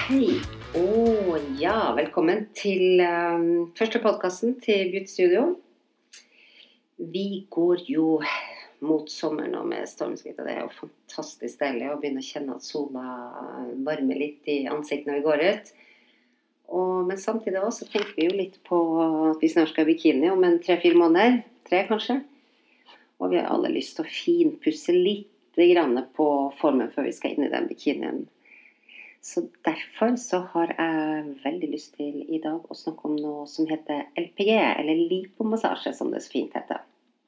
Hei, og ja, velkommen til første podcasten til Beauty Studio. Vi går jo mot sommeren nå med stormskritt, og det er jo fantastisk deilig å begynne å kjenne at sola varmer litt i ansiktet når vi går ut. Men samtidig også tenker vi jo litt på at vi snart skal ha bikini om 3-4 måneder, 3 kanskje. Og vi har alle lyst til å finpusse litt grann på formen før vi skal inn i den bikinien. Så derfor så har jeg veldig lyst til i dag å snakke om noe som heter LPG, eller lipomassasje som det så fint heter.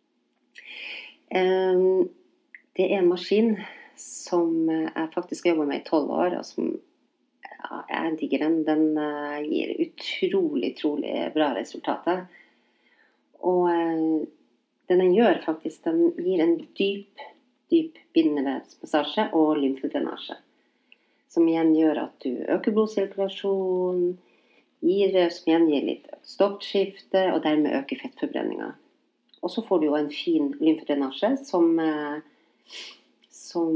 Det er en maskin som jeg faktisk jobber med i 12 år, og som jeg digger den. Den gir utrolig bra resultater. Og den gjør faktisk, den gir en dyp binderevsmassasje og lymfedrenasje. Som igjen gjør at du øker blodsirkulasjon, som igjen gir litt stoffskifte, og dermed øker fettforbrenninga. Og så får du jo en fin lymfedrenasje som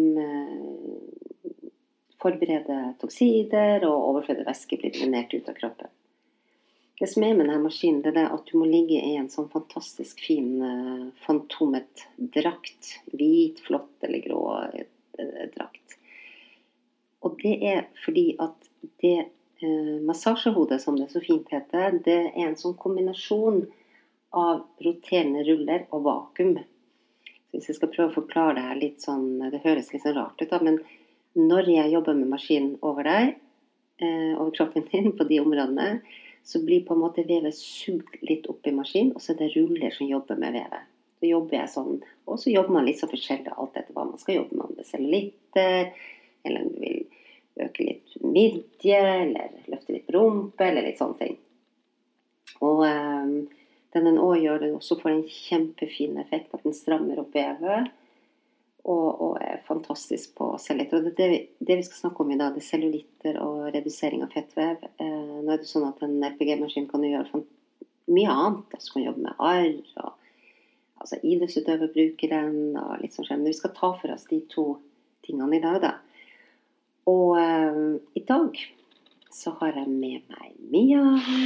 forbereder toksider og overflødig væske blir drenert ut av kroppen. Det som er med denne maskinen, det er at du må ligge i en sånn fantastisk fin fantomet drakt. Hvit, flott eller grå drakt. Og det er fordi at det massasjehodet, som det så fint heter, det er en sånn kombinasjon av roterende ruller og vakuum. Så hvis jeg skal prøve å forklare det her litt sånn, det høres litt sånn rart ut da, men når jeg jobber med maskinen over deg, over kroppen din på de områdene, så blir på en måte vevet sugd litt opp i maskinen, og så er det ruller som jobber med vevet. Så jobber jeg sånn, og så jobber man litt så forskjellig alt etter hva man skal jobbe med, om det er cellulitter, eller om du vil øke litt midje, eller løfte litt rumpe, eller litt sånne ting. Og den også gjør det også for en kjempefin effekt, at den strammer opp vevet, og er fantastisk på cellulitter. Og det vi skal snakke om i dag, det er cellulitter og redusering av fettvev. Nå er det sånn at en LPG-maskin kan gjøre mye annet. Altså kan jobbe med arr, og altså idrettsutøver bruker den, og litt sånn. Men vi skal ta for oss de 2 tingene i dag da. Og i dag så har jeg med meg Mia.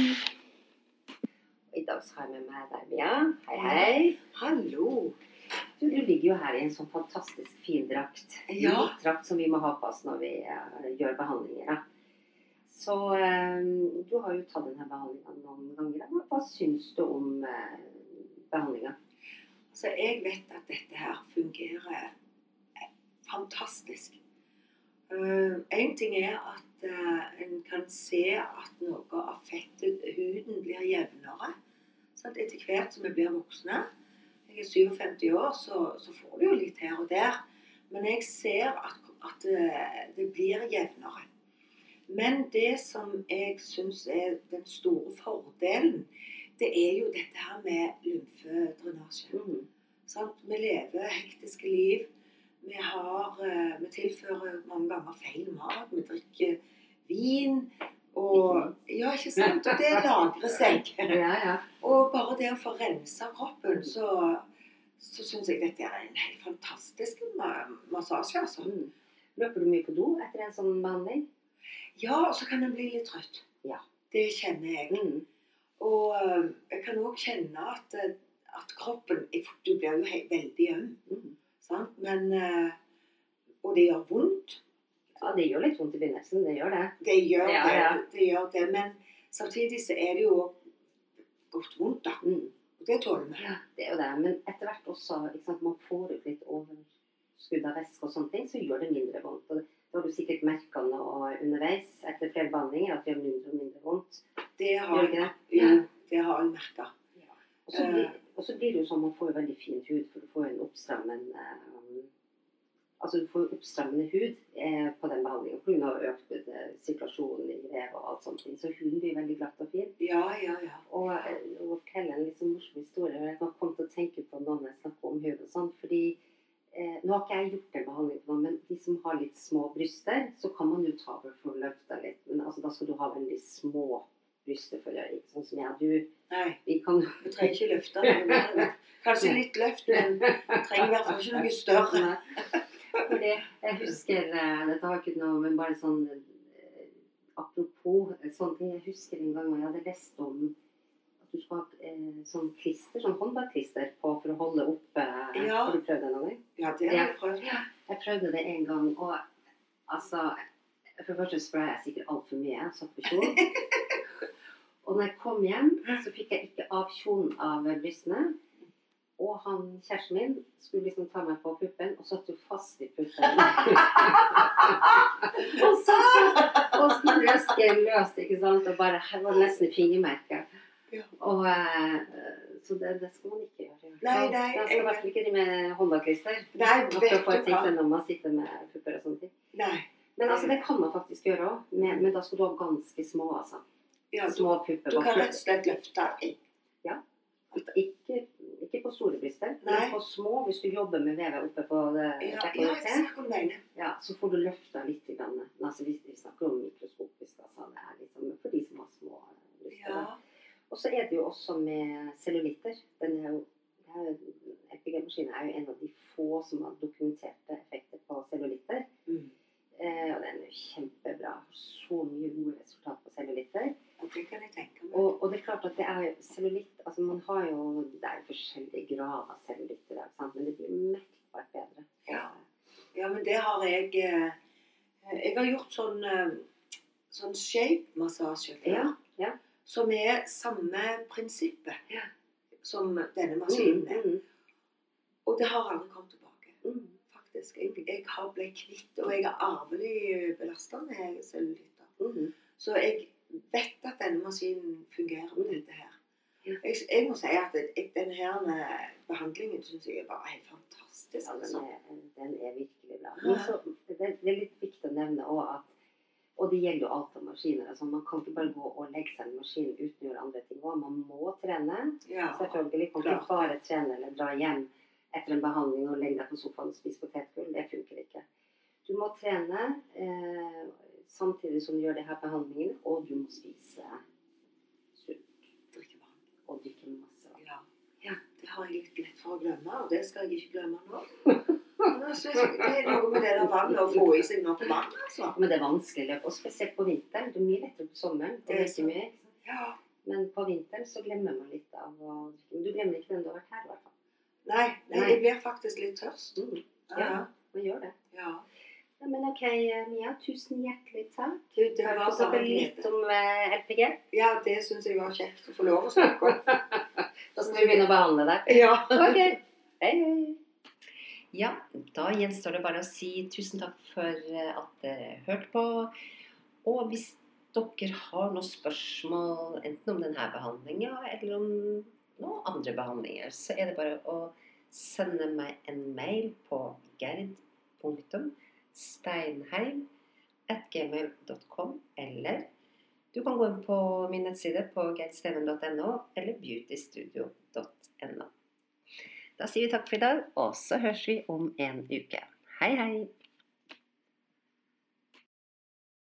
I dag så har jeg med meg deg, Mia. Hei. Hallo. Du ligger jo her i en sånn fantastisk fin drakt. Ja. En drakt som vi må ha på oss når vi gjør behandlinger. Da. Så du har jo tatt denne behandlingen noen ganger. Hva synes du om behandlingen? Så jeg vet at dette her fungerer fantastisk. En ting er at en kan se at noe av fettet, huden blir jevnere. Så etter hvert som vi blir voksne, jeg er 57 år, så får du jo litt her og der. Men jeg ser at det blir jevnere. Men det som jeg synes er den store fordelen, det er jo dette her med lymfedrenasje. Sånn, vi lever hektiske liv. Vi tilfører mange ganger feil mat, vi drikker vin, og ja, ikke sant, og det lagrer seg. Ja. Og bare det å få renset kroppen, så synes jeg dette er en helt fantastisk massasje, altså. Løper du mye på do etter en sånn behandling? Ja, og så kan den bli litt trøtt. Ja. Det kjenner jeg. Og jeg kan også kjenne at kroppen, du blir jo veldig øm. Men, og det gjør vondt. Ja, det gjør litt vondt i begynnelsen, det gjør det. Det gjør det, men samtidig så er det jo godt vondt da. Og det tåler vi. Ja, det er jo det, men etter hvert også, ikke sant, man får ut litt overskudd av væske og sånne ting, så gjør det mindre vondt. Og da har du sikkert merket noe underveis, etter flere behandlinger, at det gjør mindre vondt. Det har jeg merket. Ja. Og så blir det jo sånn, man får jo veldig fin hud, for du får en oppstrammende hud på den behandlingen, for du har økt sirkulasjonen i vev og alt sånt, så huden blir veldig glatt og fin. Ja. Og å fortelle en litt sånn morsom historie, jeg har kommet til å tenke på når jeg snakker om hud og sånt, fordi nå har ikke jeg gjort en behandling på noe, men de som har litt små bryster, så kan man jo ta for å løfte litt, men altså, da skal du ha veldig små bryster for det, ikke sånn som jeg. Nei, vi trenger ikke løfte det. Kanskje litt løft, men trenger i hvert fall ikke noe større. Fordi jeg husker, dette har ikke noe, men bare sånn apropos sånne ting, jeg husker en gang, og jeg hadde lest om at du skal ha sånn klister, sånn håndballklister på for å holde oppe. Ja. Har du prøvd det noen gang? Ja, det har jeg prøvd. Ja, jeg prøvde det en gang, og altså, for det første sprayet jeg sikkert alt for mye, satt på kjolen. Og når jeg kom hjem, så fikk jeg ikke av kjolen av brystene. Og han, kjæresten min, skulle liksom ta meg på puppen, og satt jo fast i puppen. og skulle røske løst, ikke sant? Og bare, her var det nesten fingermerket. Ja. Og så det skal man ikke gjøre. Nei. Jeg skal i hvert fall ikke drive med håndballklister. Nei, vet for å du hva? når man sitter med pupper og sånne ting. Nei. Men altså, det kan man faktisk gjøre også. Men da skal du ha ganske små, altså. Ja, Små pupper. du kan rett og slett løfte inn. Ja. Ikke på store bryster, Nei. men på små, hvis du jobber med vevet oppe på det Ja, jeg ser hva du mener. ja, så får du løfta litt grann. Men altså, vi snakker om mikroskopisk, altså, det er liksom for de som har små bryster. Ja. Og så er det jo også med cellulitter. LPG-maskinen er jo en av de få som har dokumenterte effekter på cellulitter. Og den er jo kjempebra. Så mye gode resultat på cellulitter. Det kan jeg tenke meg. Og det er klart at det er cellulitt, altså man har jo, det er jo forskjellige grader av cellulitter, sant? Men det blir merkbart bedre. Ja, men det har jeg har gjort sånn shape-massasje før, som er samme prinsippet som denne maskinen er. Og det har aldri kommet tilbake, faktisk. Jeg har blitt kvitt, og jeg er arvelig belastet med cellulitter. Så jeg vet at denne maskinen fungerer med dette her. Jeg må si at denne her behandlingen synes jeg er bare helt fantastisk. Ja, den er virkelig bra. Men så, det er litt viktig å nevne også at, og det gjelder jo alt av maskiner, altså man kan ikke bare gå og legge seg en maskin uten å gjøre andre ting. Man må trene, selvfølgelig. Man kan ikke bare trene eller dra hjem etter en behandling og legge deg på sofaen og spise potetgull. Det funker ikke. Du må trene samtidig som du gjør det her behandlingen, og du må spise sunt. Drikke vann. Og drikke masse vann. Ja, det har jeg litt lett for å glemme, og det skal jeg ikke glemme nå. Det er noe med det der vannet, å få i seg nok vann, altså. Men det er vanskelig, og spesielt på vinteren. Det er mye lettere på sommeren. Det er ikke mye, ikke sant? Ja. Men på vinteren så glemmer man litt av å drikke. Men du glemmer ikke den du har vært her, i hvert fall. Nei, jeg blir faktisk litt tørst. Ja, man gjør det. Ja. Ja, men ok, Mia, tusen hjertelig takk. Det var bare litt om LPG. Ja, det synes jeg var kjekt å få lov å snakke om. Da skal vi begynne å behandle deg. Ja. Ok, hei. Ja, da gjenstår det bare å si tusen takk for at dere hørte på. Og hvis dere har noen spørsmål, enten om denne behandlingen, eller om noen andre behandlinger, så er det bare å sende meg en mail på gerd.steinheim@gmail.com, eller du kan gå inn på min nettside på gerdsteinheim.no eller beautystudio.no. Da sier vi takk for i dag, og så høres vi om en uke. Hei, hei!